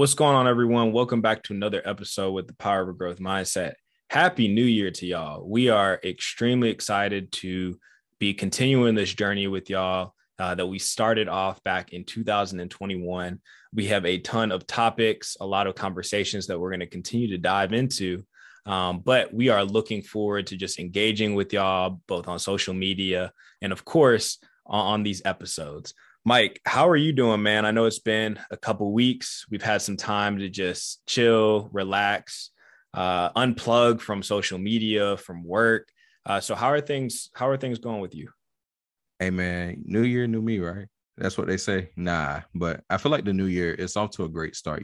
What's going on, everyone? Welcome back to another episode with the Power of a Growth Mindset. Happy New Year to y'all. We are extremely excited to be continuing this journey with y'all that we started off back in 2021. We have a ton of topics, a lot of conversations that we're going to continue to dive into. But we are looking forward to just engaging with y'all both on social media and, of course, on these episodes. Mike, how are you doing, man? I know it's been a couple weeks. We've had some time to just chill, relax, unplug from social media, from work. So how are things? How are things going with you? Hey man, new year, new me, right? That's what they say. Nah, but I feel like the new year is off to a great start,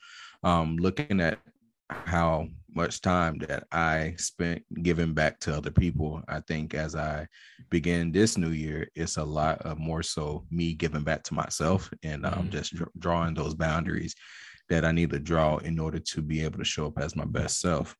looking at how much time that I spent giving back to other people. I think as I begin this new year, it's a lot of more so me giving back to myself and just drawing those boundaries that I need to draw in order to be able to show up as my best self.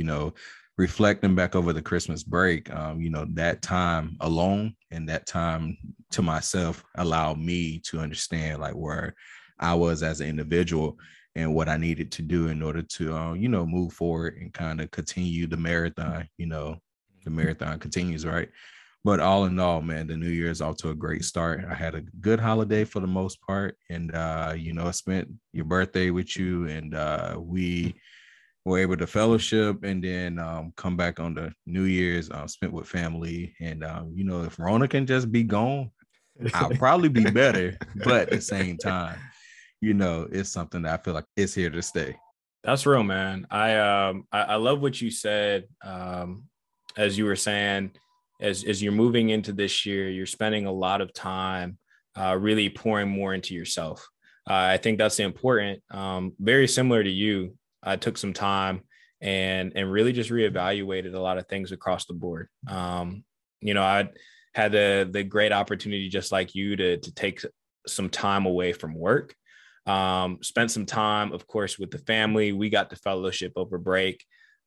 Reflecting back over the Christmas break, that time alone and that time to myself allowed me to understand like where I was as an individual and what I needed to do in order to, move forward and kind of continue the marathon. The marathon continues, right? But all in all, man, the new year is off to a great start. I had a good holiday for the most part. And, I spent your birthday with you and we were able to fellowship and then come back on the New Year's, spent with family. And, if Rona can just be gone, I'll probably be better. But at the same time, it's something that I feel like it's here to stay. That's real, man. I love what you said. As you were saying, as you're moving into this year, you're spending a lot of time really pouring more into yourself. I think that's important. Very similar to you. I took some time and really just reevaluated a lot of things across the board. I had the great opportunity, just like you, to take some time away from work. Spent some time, of course, with the family. We got to fellowship over break.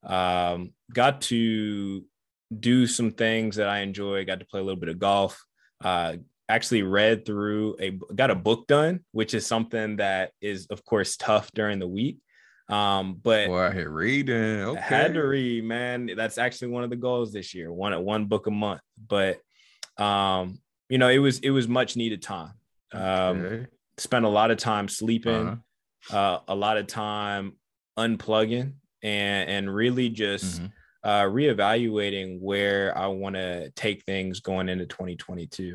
Got to do some things that I enjoy. Got to play a little bit of golf. Actually got a book done, which is something that is, of course, tough during the week. But Well, I had reading. I had to Okay. read, man. That's actually one of the goals this year, one book a month. But it was much needed time. Okay. Spent a lot of time sleeping, Uh-huh. a lot of time unplugging, and really just Mm-hmm. reevaluating where I want to take things going into 2022.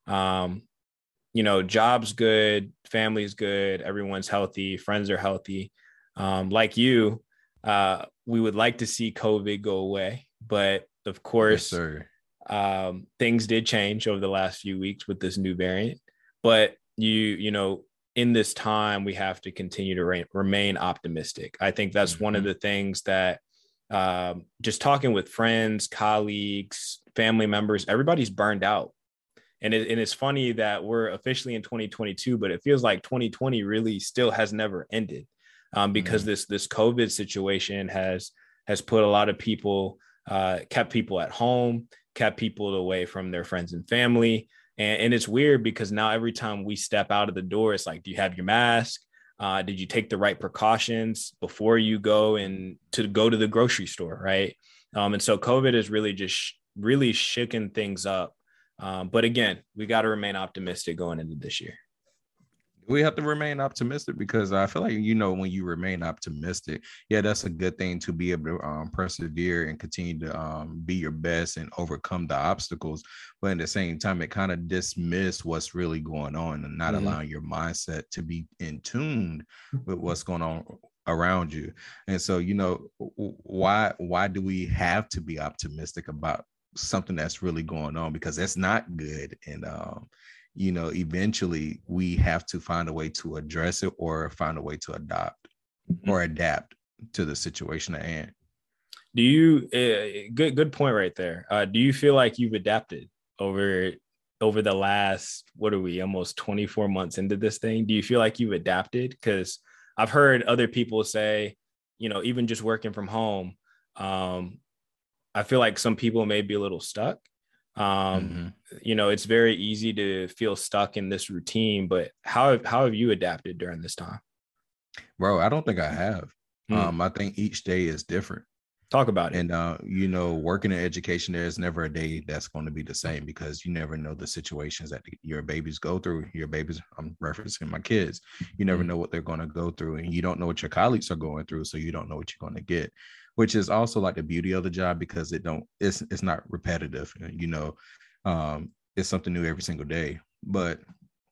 Job's good, family's good, everyone's healthy, friends are healthy. Like you, we would like to see COVID go away, but of Yes, course, sir. things did change over the last few weeks with this new variant. But in this time, we have to continue to remain optimistic. I think that's one of Mm-hmm. the things that just talking with friends, colleagues, family members, everybody's burned out. And it's funny that we're officially in 2022, but it feels like 2020 really still has never ended, because Mm-hmm. this COVID situation has put a lot of people, kept people at home, kept people away from their friends and family. And it's weird because now every time we step out of the door, it's like, do you have your mask? Did you take the right precautions before you go to the grocery store, right? And so COVID has really just really shaken things up. But again, we got to remain optimistic going into this year. We have to remain optimistic because I feel like when you remain optimistic, yeah, that's a good thing to be able to persevere and continue to be your best and overcome the obstacles. But at the same time, it kind of dismiss what's really going on and not Mm-hmm. allowing your mindset to be in tune with what's going on around you. And so, why do we have to be optimistic about something that's really going on? Because that's not good. And eventually we have to find a way to address it or find a way to adopt or adapt to the situation at hand. Do you good point right there? Do you feel like you've adapted over over the last, what are we, almost 24 months into this thing? Do you feel like you've adapted? Because I've heard other people say, even just working from home, um, I feel like some people may be a little stuck. Um, Mm-hmm. it's very easy to feel stuck in this routine, but how have you adapted during this time? Bro, I don't think I have. Hmm. I think each day is different. Talk about it. And you know, working in education, there's never a day that's going to be the same because you never know the situations that your babies go through. Your babies, I'm referencing my kids. You never Hmm. know what they're going to go through, and you don't know what your colleagues are going through, so you don't know what you're going to get. Which is also like the beauty of the job because it's not repetitive. You know, it's something new every single day. But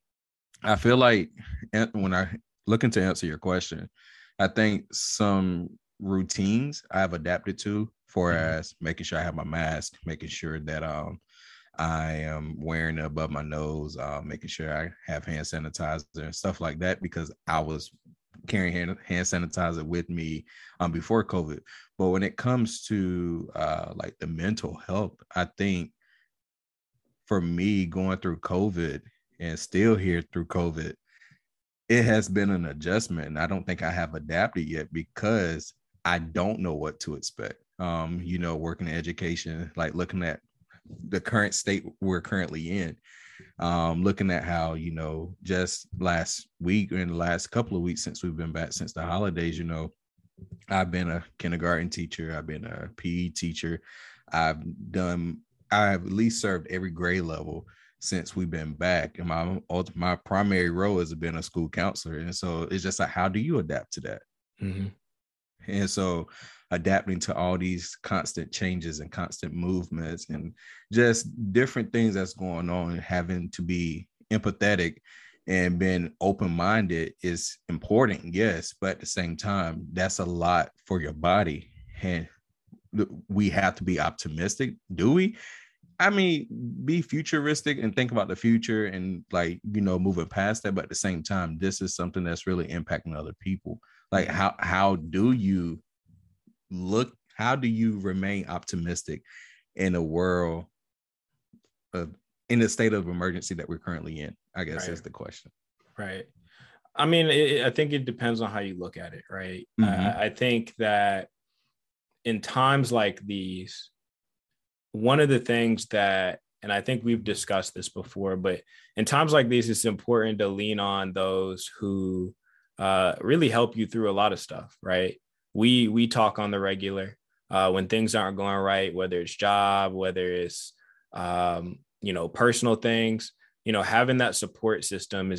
I feel like when I looking to answer your question, I think some routines I've adapted to for Hmm. as making sure I have my mask, making sure that I am wearing it above my nose, making sure I have hand sanitizer and stuff like that because I was carrying hand sanitizer with me before COVID. But when it comes to like the mental health, I think for me going through COVID and still here through COVID, it has been an adjustment. And I don't think I have adapted yet because I don't know what to expect. You know, working in education, like looking at the current state we're currently in, looking at how, you know, just last week or in the last couple of weeks since we've been back since the holidays, you know, I've been a kindergarten teacher, I've been a PE teacher, I've done, I've at least served every grade level since we've been back. And my primary role has been a school counselor. And so it's just like, how do you adapt to that? Hmm. And so adapting to all these constant changes and constant movements and just different things that's going on, having to be empathetic and being open-minded is important, yes, but at the same time, that's a lot for your body. And we have to be optimistic. Do we? I mean, be futuristic and think about the future and like, you know, moving past that. But at the same time, this is something that's really impacting other people. Like Hmm. how do you look, how do you remain optimistic in a world of in the state of emergency that we're currently in? I guess Right. is the question. Right. I mean, I think it depends on how you look at it, right? Mm-hmm. I think that in times like these, one of the things that, and I think we've discussed this before, but in times like these, it's important to lean on those who really help you through a lot of stuff, right? We talk on the regular when things aren't going right, whether it's job, whether it's personal things. Having that support system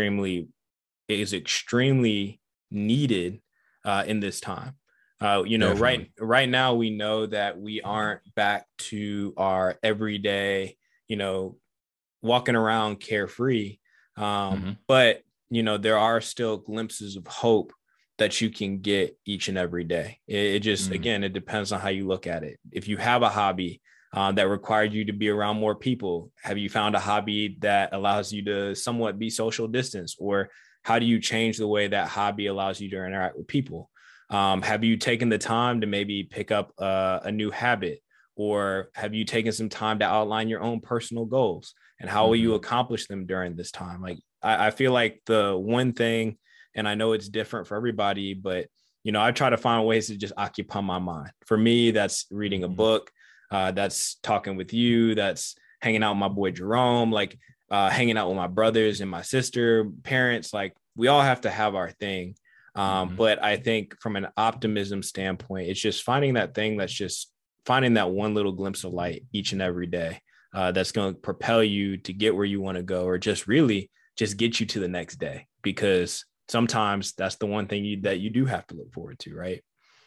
is extremely needed in this time. Definitely. Right now we know that we aren't back to our everyday, you know, walking around carefree. Mm-hmm. But there are still glimpses of hope that you can get each and every day. It just, Mm-hmm. again, it depends on how you look at it. If you have a hobby that required you to be around more people, have you found a hobby that allows you to somewhat be social distance, or how do you change the way that hobby allows you to interact with people? Have you taken the time to maybe pick up a new habit, or have you taken some time to outline your own personal goals? And how will you Mm-hmm. accomplish them during this time? Like, I feel like the one thing, and I know it's different for everybody, but I try to find ways to just occupy my mind. For me, that's reading a Mm-hmm. book, that's talking with you, that's hanging out with my boy Jerome, like hanging out with my brothers and my sister, parents. Like, we all have to have our thing. Mm-hmm. But I think from an optimism standpoint, it's just finding that thing that's just finding that one little glimpse of light each and every day, that's going to propel you to get where you want to go, or just really just get you to the next day, because sometimes that's the one thing that you do have to look forward to, right?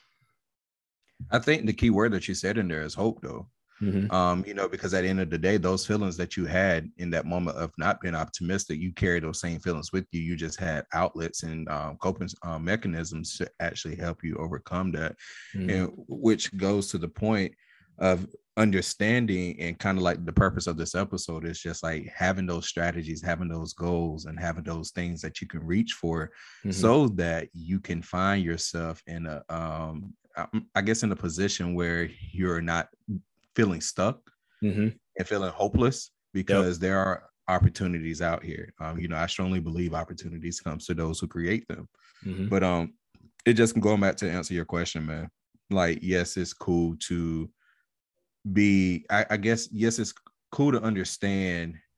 I think the key word that you said in there is hope, though. Mm-hmm. You know, because at the end of the day, those feelings that you had in that moment of not being optimistic, you carry those same feelings with you. You just had outlets and coping mechanisms to actually help you overcome that. Mm-hmm. And which goes to the point of understanding and kind of like the purpose of this episode is just like having those strategies, having those goals, and having those things that you can reach for Mm-hmm. so that you can find yourself in a I guess in a position where you're not feeling stuck Mm-hmm. and feeling hopeless Yep. because there are opportunities out here. You know, I strongly believe opportunities comes to those who create them. Mm-hmm. But it just going back to answer your question, man. Like, yes, it's cool to be. I guess yes, it's cool to understand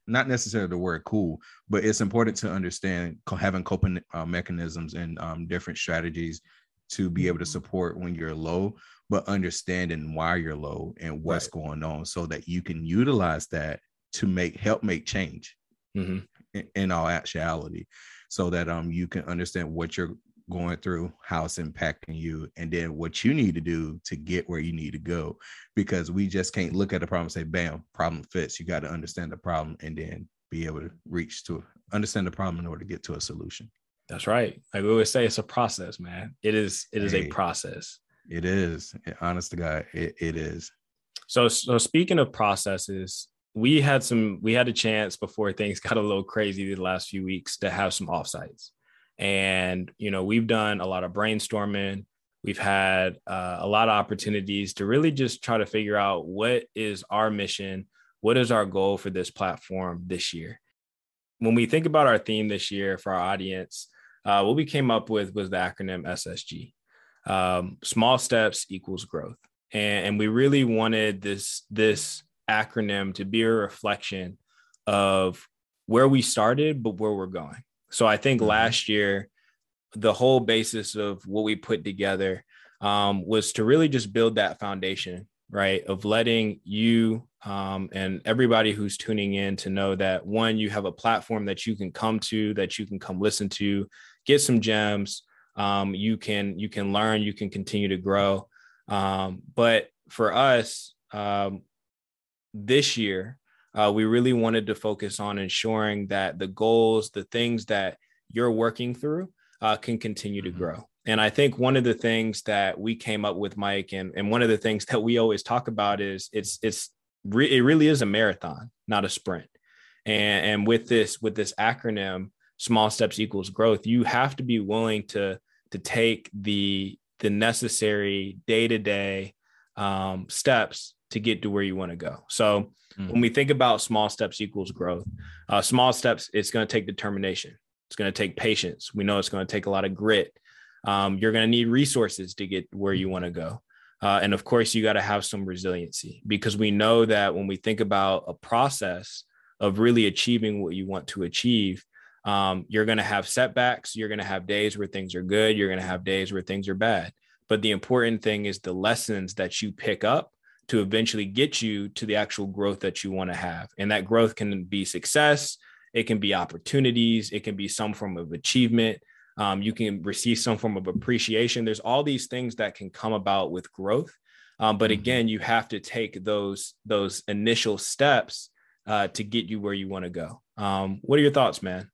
not necessarily the word cool, but it's important to understand having coping mechanisms and different strategies to be able to support when you're low, but understanding why you're low and what's going on so that you can utilize that to help make change in all actuality, so that you can understand what you're going through, how it's impacting you, and then what you need to do to get where you need to go. Because we just can't look at the problem and say, bam, problem fits. You got to understand the problem and then be able to understand the problem in order to get to a solution. That's right. Like we always say, it's a process, man. It is a process. It is. Honest to God, it is. So speaking of processes, we had a chance before things got a little crazy the last few weeks to have some offsites. And, we've done a lot of brainstorming. We've had a lot of opportunities to really just try to figure out what is our mission, what is our goal for this platform this year. When we think about our theme this year for our audience, what we came up with was the acronym SSG. Small steps equals growth. And we really wanted this acronym to be a reflection of where we started, but where we're going. So I think last year, the whole basis of what we put together was to really just build that foundation, right? Of letting you and everybody who's tuning in to know that, one, you have a platform that you can come to, that you can come listen to, get some gems. You can learn, you can continue to grow. But for us, this year, we really wanted to focus on ensuring that the goals, the things that you're working through can continue to grow. And I think one of the things that we came up with, Mike, and one of the things that we always talk about is it really is a marathon, not a sprint. And with this acronym, small steps equals growth, you have to be willing to take the necessary day-to-day steps to get to where you want to go. So when we think about small steps equals growth, small steps, it's going to take determination. It's going to take patience. We know it's going to take a lot of grit. You're going to need resources to get where you want to go. And of course, you got to have some resiliency, because we know that when we think about a process of really achieving what you want to achieve, you're going to have setbacks. You're going to have days where things are good. You're going to have days where things are bad. But the important thing is the lessons that you pick up to eventually get you to the actual growth that you want to have. And that growth can be success. It can be opportunities. It can be some form of achievement. You can receive some form of appreciation. There's all these things that can come about with growth. But again, you have to take those initial steps to get you where you want to go. What are your thoughts, man?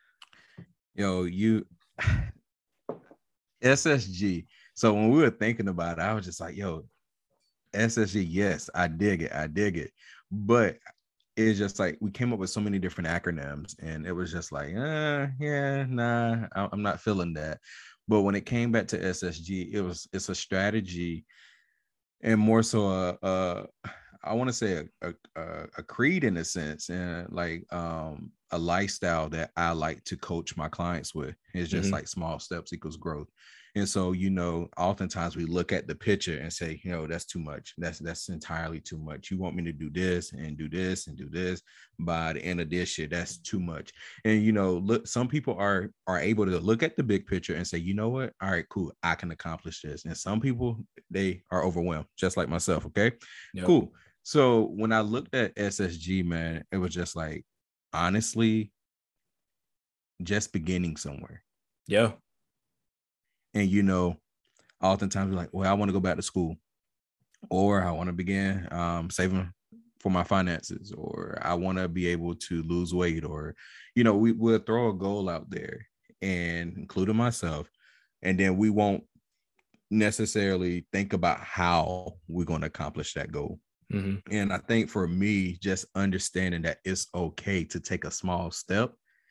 SSG. So when we were thinking about it, I was just like, SSG, yes, I dig it. But it's just like we came up with so many different acronyms, and it was just like, I'm not feeling that. But when it came back to SSG, it's a strategy, and more so I want to say a creed in a sense, and like a lifestyle that I like to coach my clients with. It's just like small steps equals growth. And so, oftentimes we look at the picture and say, that's too much. That's entirely too much. You want me to do this and do this and do this by the end of this year. That's too much. And, look, some people are able to look at the big picture and say, you know what? All right, cool. I can accomplish this. And some people, they are overwhelmed, just like myself. Okay, yep. Cool. So when I looked at SSG, man, it was just like, honestly, just beginning somewhere. Yeah. And, oftentimes we're like, well, I want to go back to school, or I want to begin saving for my finances, or I want to be able to lose weight, or, we'll throw a goal out there, and including myself, and then we won't necessarily think about how we're going to accomplish that goal. And I think for me, just understanding that it's okay to take a small step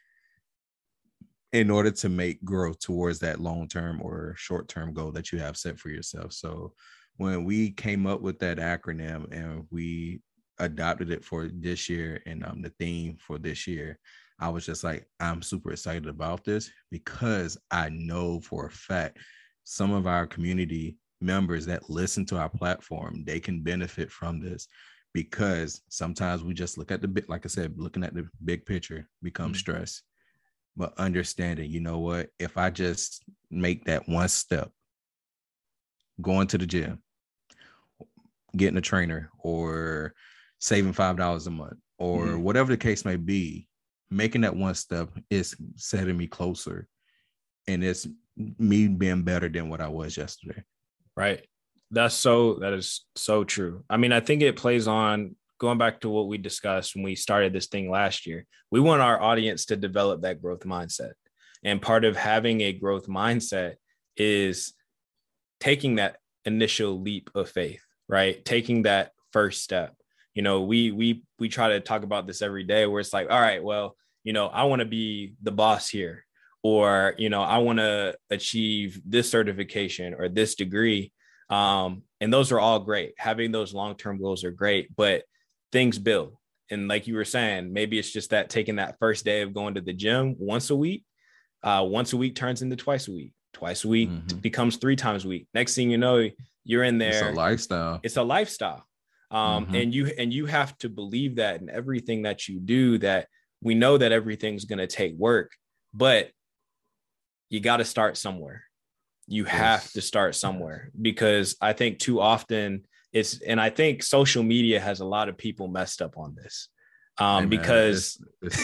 in order to make growth towards that long-term or short-term goal that you have set for yourself. So when we came up with that acronym and we adopted it for this year, and the theme for this year, I was just like, I'm super excited about this, because I know for a fact some of our community members that listen to our platform, they can benefit from this, because sometimes we just look at the big, like I said, looking at the big picture becomes stress. But understanding, you know what, if I just make that one step, going to the gym, getting a trainer, or saving $5 a month, or whatever the case may be, making that one step is setting me closer, and it's me being better than what I was yesterday. Right. That is so true. I mean, I think it plays on, going back to what we discussed when we started this thing last year. We want our audience to develop that growth mindset. And part of having a growth mindset is taking that initial leap of faith, right? Taking that first step. You know, we try to talk about this every day, where it's like, all right, well, you know, I want to be the boss here, or, you know, I want to achieve this certification or this degree. And those are all great. Having those long-term goals are great, but things build. And like you were saying, maybe it's just that taking that first day of going to the gym once a week turns into twice a week becomes 3 times a week. Next thing you know, you're in there. It's a lifestyle. And you have to believe that in everything that you do, that we know that everything's going to take work, but you got to start somewhere. You have to start somewhere, because I think too often and I think social media has a lot of people messed up on this. Because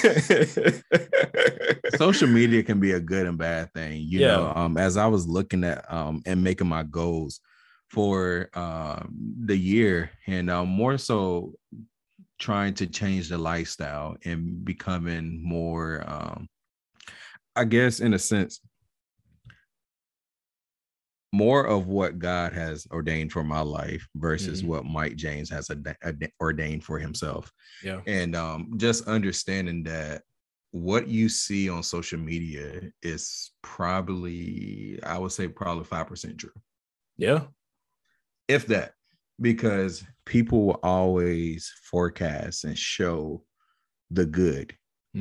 social media can be a good and bad thing, you know. As I was looking at and making my goals for the year, and more so trying to change the lifestyle and becoming more, I guess, in a sense, more of what God has ordained for my life versus what Mike James has ordained for himself. Yeah. And just understanding that what you see on social media is probably, I would say, probably 5% true. Yeah. If that, because people will always forecast and show the good,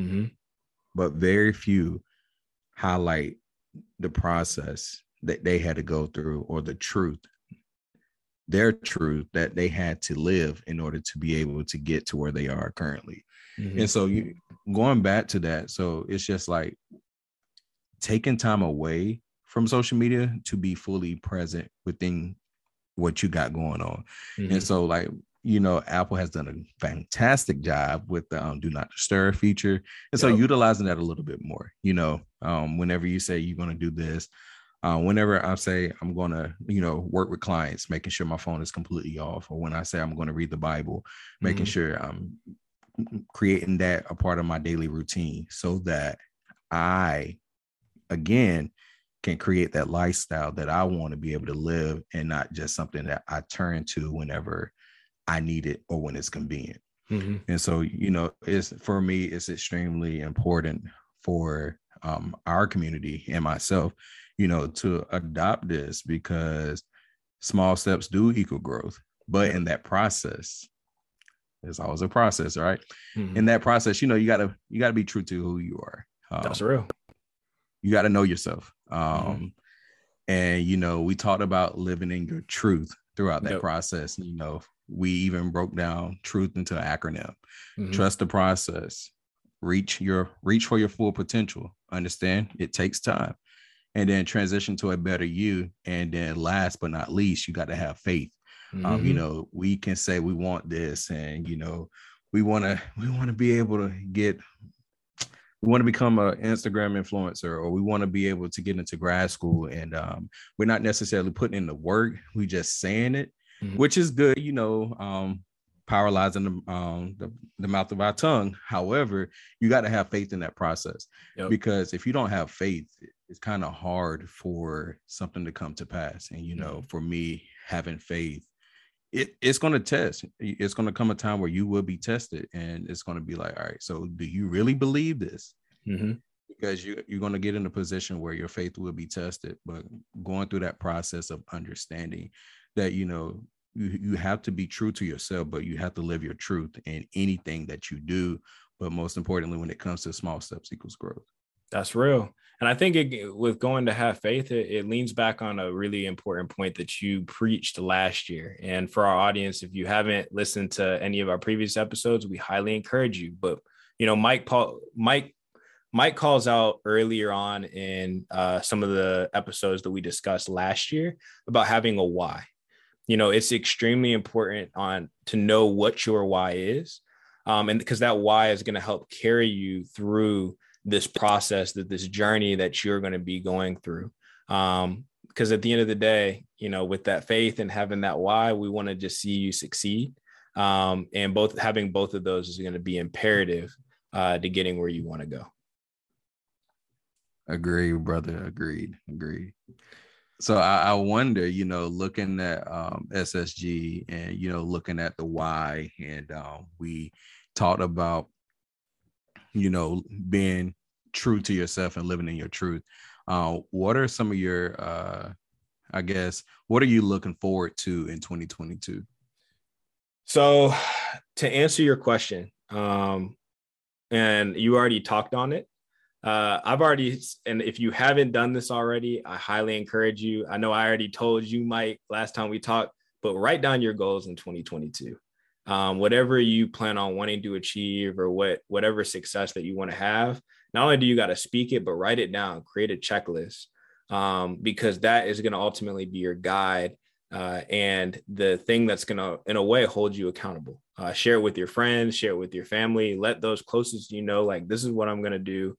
but very few highlight the process that they had to go through, or their truth that they had to live in order to be able to get to where they are currently. And so going back to that, so it's just like taking time away from social media to be fully present within what you got going on. And so, like, you know, Apple has done a fantastic job with the do not disturb feature. And so utilizing that a little bit more, you know, whenever you say you're going to do this, whenever I say I'm going to, you know, work with clients, making sure my phone is completely off, or when I say I'm going to read the Bible, making sure I'm creating that a part of my daily routine, so that I, again, can create that lifestyle that I want to be able to live, and not just something that I turn to whenever I need it or when it's convenient. And so, you know, for me, it's extremely important for our community and myself, you know, to adopt this, because small steps do equal growth. But in that process, there's always a process, right? In that process, you know, you gotta be true to who you are. That's real. You got to know yourself. And, you know, we talked about living in your truth throughout that process. You know, we even broke down truth into an acronym. Trust the process, reach for your full potential. Understand it takes time, and then transition to a better you. And then last but not least, you got to have faith. You know, we can say we want this, and, you know, we want to be able to we want to become an Instagram influencer, or we want to be able to get into grad school. And we're not necessarily putting in the work. We just saying it, which is good, you know, paralyzing the mouth of our tongue. However, you got to have faith in that process, because if you don't have faith, it's kind of hard for something to come to pass. And, you know, for me, having faith, it's going to test. It's going to come a time where you will be tested, and it's going to be like, all right, so do you really believe this? Because you're going to get in a position where your faith will be tested. But going through that process of understanding that, you know, you have to be true to yourself, but you have to live your truth in anything that you do. But most importantly, when it comes to small steps equals growth. That's real. And I think with going to have faith, it leans back on a really important point that you preached last year. And for our audience, if you haven't listened to any of our previous episodes, we highly encourage you. But Mike calls out earlier on in some of the episodes that we discussed last year about having a why. It's extremely important to know what your why is, and because that why is going to help carry you through this process, this journey that you're going to be going through. Because at the end of the day, with that faith and having that why, we want to just see you succeed. And having both of those is going to be imperative to getting where you want to go. Agreed, brother. Agreed. So I wonder, looking at SSG and, looking at the why, and we talked about, being true to yourself and living in your truth. What are some of your, what are you looking forward to in 2022? So to answer your question, and you already talked on it, and if you haven't done this already, I highly encourage you. I know I already told you, Mike, last time we talked, but write down your goals in 2022. Whatever you plan on wanting to achieve, or whatever success that you want to have, not only do you got to speak it, but write it down, create a checklist, because that is going to ultimately be your guide, and the thing that's going to, in a way, hold you accountable. Share it with your friends, share it with your family, let those closest, like, this is what I'm going to do.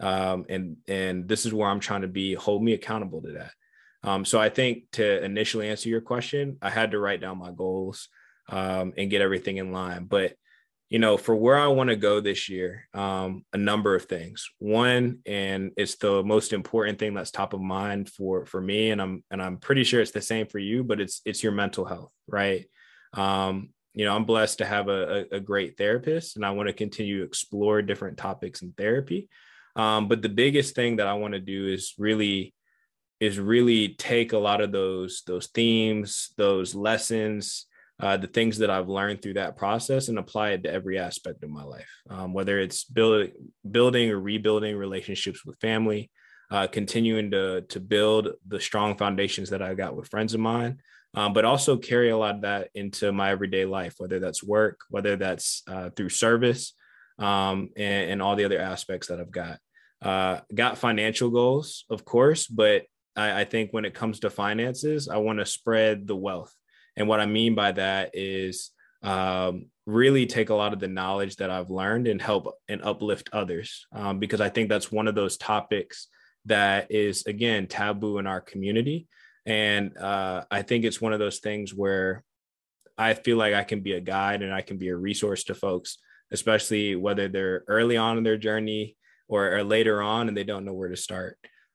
And this is where I'm trying to be, hold me accountable to that. So I think to initially answer your question, I had to write down my goals, and get everything in line. But, for where I want to go this year, a number of things. One, and it's the most important thing that's top of mind for me, and I'm pretty sure it's the same for you, but it's your mental health, right? I'm blessed to have a great therapist, and I want to continue to explore different topics in therapy. But the biggest thing that I want to do is really take a lot of those themes, those lessons, the things that I've learned through that process, and apply it to every aspect of my life, whether it's building or rebuilding relationships with family, continuing to build the strong foundations that I got with friends of mine, but also carry a lot of that into my everyday life, whether that's work, whether that's through service, and all the other aspects that I've got. Got financial goals, of course, but I think when it comes to finances, I want to spread the wealth. And what I mean by that is really take a lot of the knowledge that I've learned and help and uplift others, because I think that's one of those topics that is, again, taboo in our community. And I think it's one of those things where I feel like I can be a guide and I can be a resource to folks, especially whether they're early on in their journey or later on and they don't know where to start.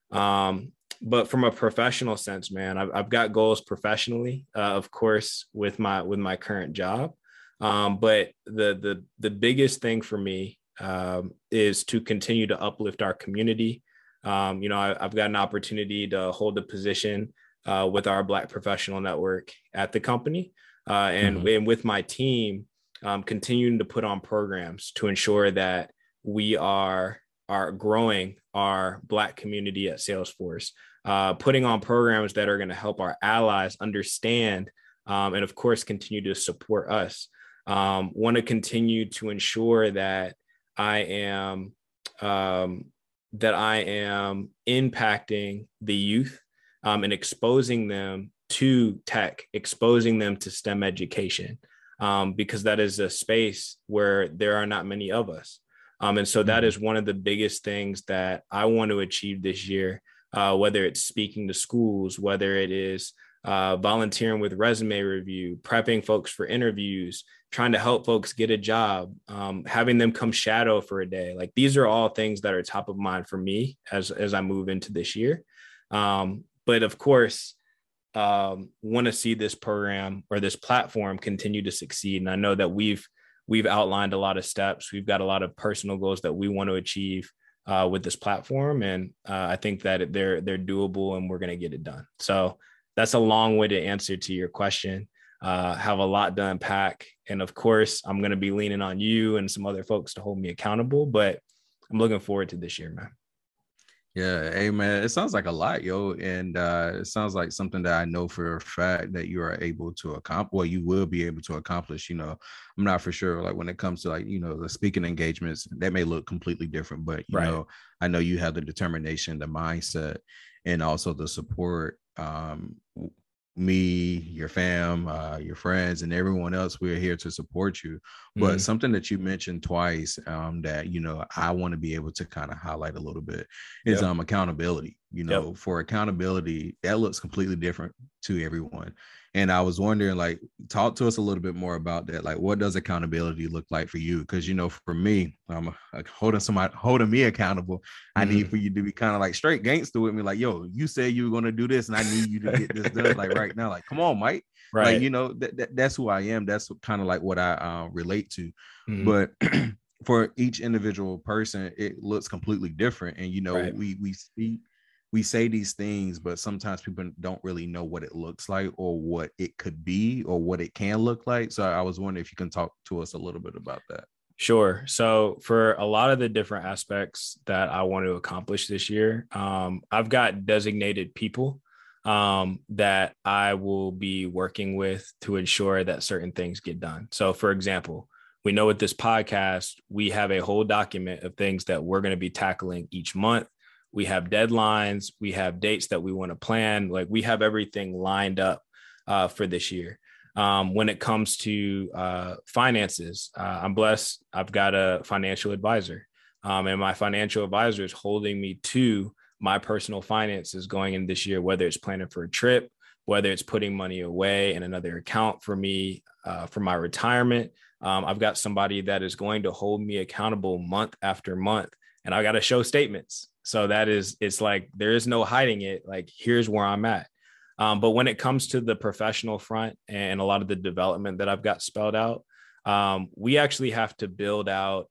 But from a professional sense, man, I've got goals professionally, of course, with my current job. But the biggest thing for me is to continue to uplift our community. I've got an opportunity to hold a position with our Black Professional Network at the company, and with my team, continuing to put on programs to ensure that we are growing our Black community at Salesforce, putting on programs that are going to help our allies understand, and of course, continue to support us. Want to continue to ensure that I am impacting the youth, and exposing them to tech, exposing them to STEM education, because that is a space where there are not many of us. And so that is one of the biggest things that I want to achieve this year, whether it's speaking to schools, whether it is volunteering with resume review, prepping folks for interviews, trying to help folks get a job, having them come shadow for a day. Like, these are all things that are top of mind for me as I move into this year. But of course, want to see this program or this platform continue to succeed. And I know that we've outlined a lot of steps. We've got a lot of personal goals that we want to achieve with this platform. And I think that they're doable and we're going to get it done. So that's a long way to answer to your question. Have a lot to unpack. And of course, I'm going to be leaning on you and some other folks to hold me accountable, but I'm looking forward to this year, man. Yeah, hey man, it sounds like a lot, yo, and it sounds like something that I know for a fact that you are able to accomplish. Well, you will be able to accomplish. I'm not for sure. Like when it comes to like the speaking engagements, that may look completely different, but Right. I know you have the determination, the mindset, and also the support. Me, your fam, your friends, and everyone else, we're here to support you. But Mhm. something that you mentioned twice, that I want to be able to kind of highlight a little bit is Yep. accountability. Yep. For accountability, that looks completely different to everyone. And I was wondering, like, talk to us a little bit more about that. Like, what does accountability look like for you? Because for me, like holding me accountable. I need Mhm. for you to be kind of like straight gangster with me. Like, yo, you said you were gonna do this, and I need you to get this done. Like right now, like, come on, Mike. Like, Right. that's who I am. That's kind of like what I relate to. Mhm. But for each individual person, it looks completely different. And Right. we say these things, but sometimes people don't really know what it looks like or what it could be or what it can look like. So I was wondering if you can talk to us a little bit about that. Sure. So for a lot of the different aspects that I want to accomplish this year, I've got designated people that I will be working with to ensure that certain things get done. So, for example, we know with this podcast, we have a whole document of things that we're going to be tackling each month. We have deadlines, we have dates that we want to plan. Like we have everything lined up for this year. When it comes to finances, I'm blessed. I've got a financial advisor, and my financial advisor is holding me to my personal finances going in this year, whether it's planning for a trip, whether it's putting money away in another account for me for my retirement. I've got somebody that is going to hold me accountable month after month, and I got to show statements. So it's like there is no hiding it. Like, here's where I'm at. But when it comes to the professional front and a lot of the development that I've got spelled out, we actually have to build out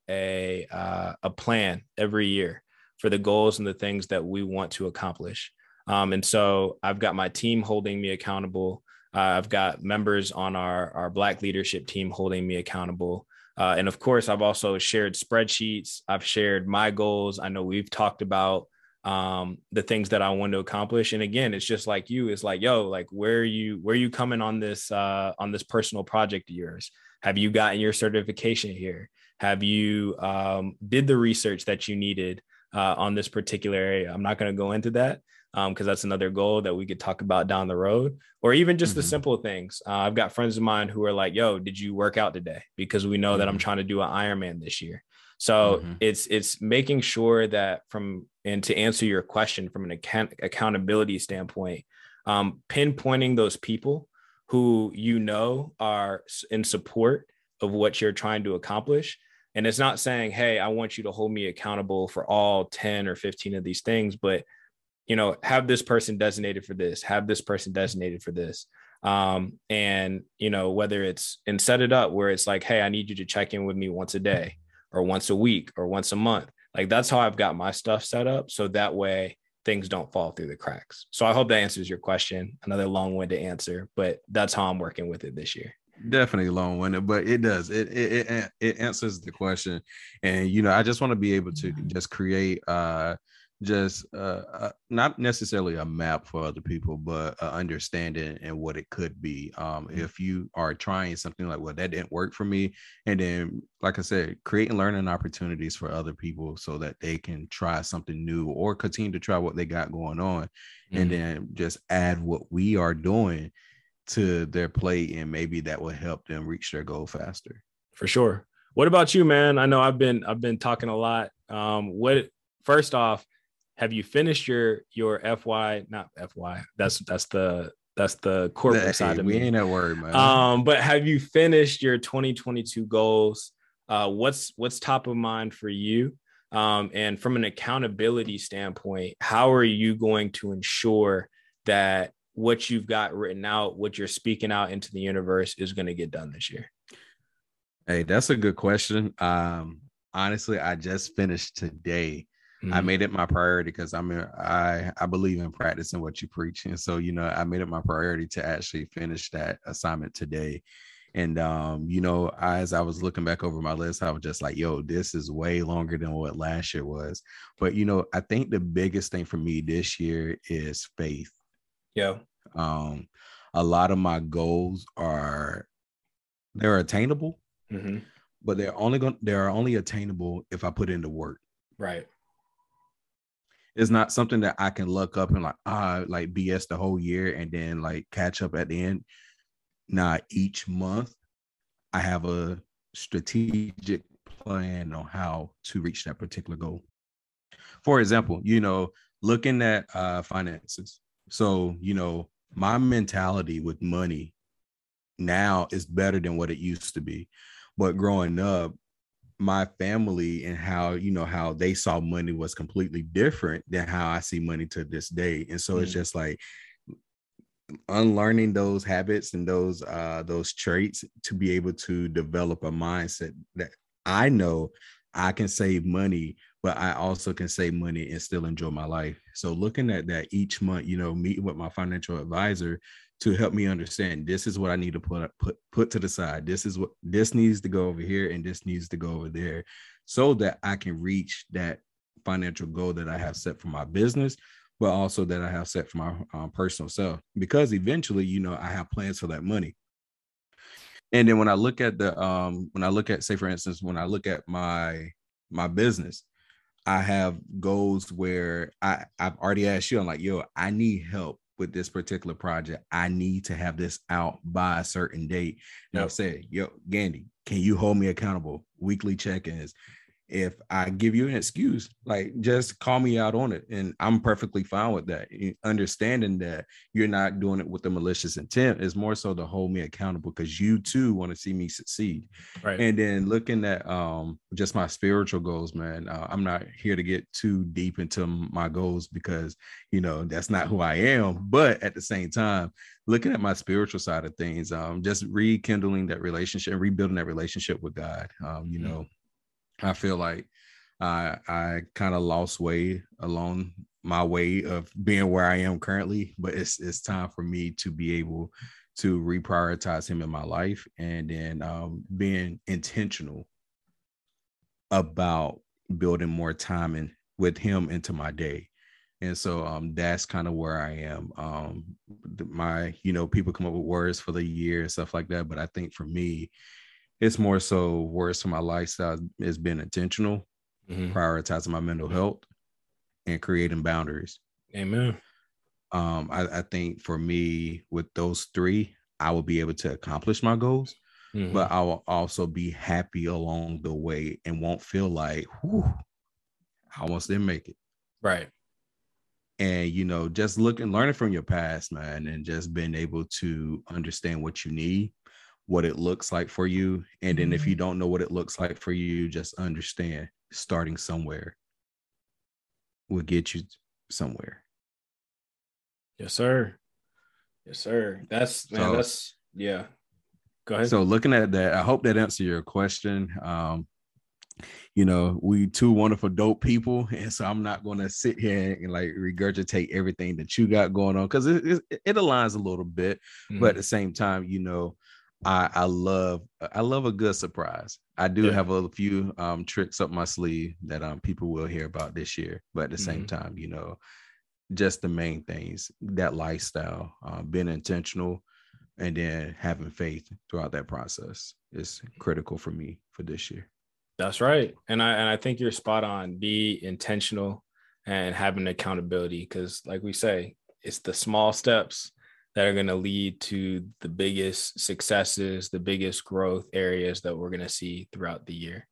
a plan every year for the goals and the things that we want to accomplish. And so I've got my team holding me accountable. I've got members on our Black leadership team holding me accountable. And of course, I've also shared spreadsheets. I've shared my goals. I know we've talked about the things that I want to accomplish. And again, it's just like you, it's like, yo, like where you coming on this personal project of yours? Have you gotten your certification here? Have you did the research that you needed on this particular area? I'm not going to go into that because that's another goal that we could talk about down the road, or even just the Mm-hmm. simple things. I've got friends of mine who are like, yo, did you work out today? Because we know that I'm Mm-hmm. trying to do an Ironman this year. So Mm-hmm. it's making sure that and to answer your question from an accountability standpoint, pinpointing those people who are in support of what you're trying to accomplish. And it's not saying, hey, I want you to hold me accountable for all 10 or 15 of these things, but have this person designated for this, have this person designated for this. And whether it's and set it up where it's like, hey, I need you to check in with me once a day or once a week or once a month. Like that's how I've got my stuff set up. So that way things don't fall through the cracks. So I hope that answers your question. Another long-winded answer, but that's how I'm working with it this year. Definitely long-winded, but it does it answers the question. And I just want to be able to just create not necessarily a map for other people, but understanding and what it could be. If you are trying something like, well, that didn't work for me, and then like I said, creating learning opportunities for other people so that they can try something new or continue to try what they got going on, and Mm-hmm. then just add what we are doing to their plate, and maybe that will help them reach their goal faster. For sure. What about you, man? I know I've been talking a lot. What first off, have you finished your FY, not FY? That's the corporate Hey, side of we me. ain't that worried, man. But have you finished your 2022 goals? What's top of mind for you? And from an accountability standpoint, how are you going to ensure that what you've got written out, what you're speaking out into the universe is going to get done this year? Hey, that's a good question. Honestly, I just finished today. I Mm-hmm. made it my priority because I believe in practicing what you preach, and so I made it my priority to actually finish that assignment today. And you know, as I was looking back over my list, I was just like, yo, this is way longer than what last year was. But you know, I think the biggest thing for me this year is faith. Yeah. Um, a lot of my goals they're attainable, Mm-hmm. but they're only attainable if I put in the work. Right. It's not something that I can look up and like BS the whole year and then like catch up at the end. Nah, each month I have a strategic plan on how to reach that particular goal. For example, you know, looking at finances. So, you know, my mentality with money now is better than what it used to be. But growing up, my family and how, you know, how they saw money was completely different than how I see money to this day. And so it's just like unlearning those habits and those traits to be able to develop a mindset that I know I can save money, but I also can save money and still enjoy my life. So looking at that each month, you know, meeting with my financial advisor to help me understand this is what I need to put to the side. This needs to go over here and this needs to go over there so that I can reach that financial goal that I have set for my business, but also that I have set for my personal self. Because eventually, you know, I have plans for that money. And then when I look at say for instance, when I look at my business, I have goals where I've already asked you, I'm like, yo, I need help with this particular project. I need to have this out by a certain date. And I've said, yo, Gandy, can you hold me accountable? Weekly check-ins. If I give you an excuse, like just call me out on it. And I'm perfectly fine with that. Understanding that you're not doing it with a malicious intent is more so to hold me accountable because you too want to see me succeed. Right. And then looking at just my spiritual goals, man, I'm not here to get too deep into my goals because, you know, that's not who I am. But at the same time, looking at my spiritual side of things, just rekindling that relationship and rebuilding that relationship with God, you know, I feel like I kind of lost way along my way of being where I am currently, but it's time for me to be able to reprioritize him in my life and then being intentional about building more time with him into my day. And so that's kind of where I am. My, you know, people come up with words for the year and stuff like that, but I think for me, it's more so words for my lifestyle is being intentional, prioritizing my mental health, and creating boundaries. Amen. I think for me, with those three, I will be able to accomplish my goals, but I will also be happy along the way and won't feel like, whew, I almost didn't make it. Right. And, you know, just learning from your past, man, and just being able to understand what you need, what it looks like for you. And then if you don't know what it looks like for you, just understand starting somewhere will get you somewhere. Yes, sir. Yes, sir. That's yeah. Go ahead. So looking at that, I hope that answered your question. You know, we two wonderful dope people, and so I'm not going to sit here and like regurgitate everything that you got going on because it aligns a little bit, but at the same time, you know, I love a good surprise. I do have a few tricks up my sleeve that people will hear about this year, but at the same time, you know, just the main things, that lifestyle, being intentional, and then having faith throughout that process is critical for me for this year. That's right. And I think you're spot on. Be intentional and having accountability because like we say, it's the small steps that are going to lead to the biggest successes, the biggest growth areas that we're going to see throughout the year.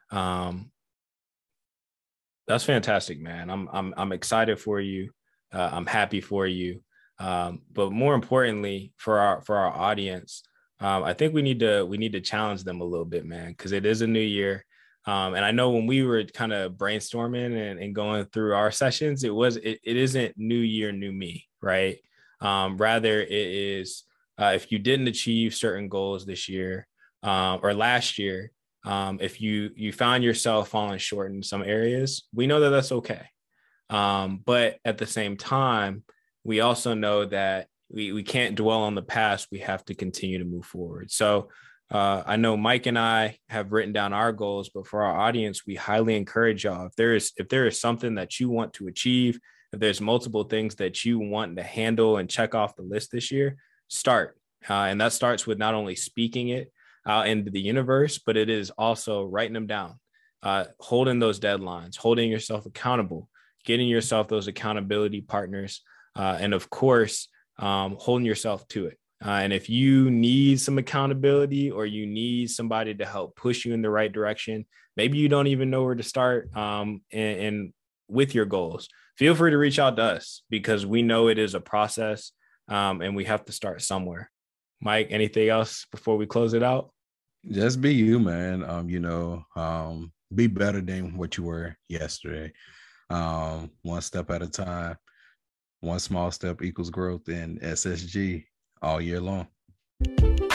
That's fantastic, man. I'm excited for you. I'm happy for you. But more importantly, for our audience, I think we need to challenge them a little bit, man, because it is a new year. And I know when we were kind of brainstorming and going through our sessions, it isn't new year, new me, right? Rather, it is if you didn't achieve certain goals this year or last year, if you found yourself falling short in some areas, we know that that's okay. But at the same time, we also know that we can't dwell on the past. We have to continue to move forward. So I know Mike and I have written down our goals, but for our audience, we highly encourage y'all. If there is something that you want to achieve, if there's multiple things that you want to handle and check off the list this year, start. And that starts with not only speaking it out into the universe, but it is also writing them down, holding those deadlines, holding yourself accountable, getting yourself those accountability partners, and of course, holding yourself to it. And if you need some accountability or you need somebody to help push you in the right direction, maybe you don't even know where to start and with your goals, feel free to reach out to us because we know it is a process and we have to start somewhere. Mike, anything else before we close it out? Just be you, man. Be better than what you were yesterday. One step at a time. One small step equals growth in SSG all year long.